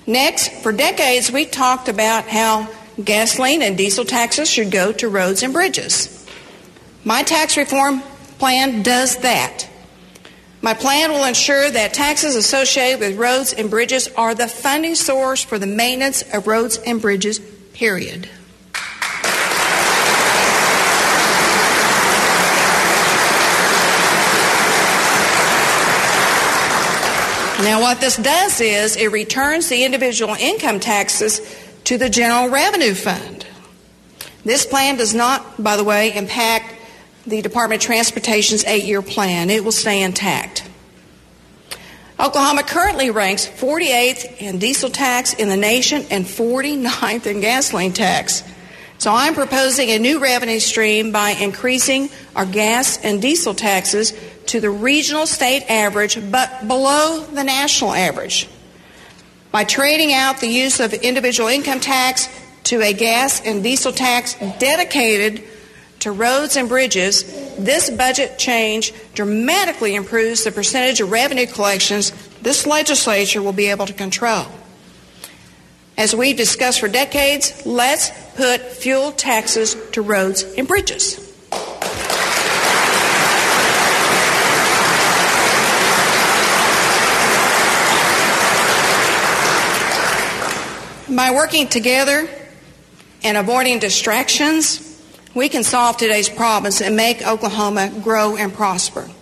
Next, for decades, we talked about how gasoline and diesel taxes should go to roads and bridges. My tax reform plan does that. My plan will ensure that taxes associated with roads and bridges are the funding source for the maintenance of roads and bridges, period. Now, what this does is it returns the individual income taxes to the General Revenue Fund. This plan does not, by the way, impact the Department of Transportation's 8-year plan. It will stay intact. Oklahoma currently ranks 48th in diesel tax in the nation and 49th in gasoline tax. So I'm proposing a new revenue stream by increasing our gas and diesel taxes to the regional state average, but below the national average. By trading out the use of individual income tax to a gas and diesel tax dedicated to roads and bridges, this budget change dramatically improves the percentage of revenue collections this legislature will be able to control. As we've discussed for decades, let's put fuel taxes to roads and bridges. By working together and avoiding distractions, we can solve today's problems and make Oklahoma grow and prosper.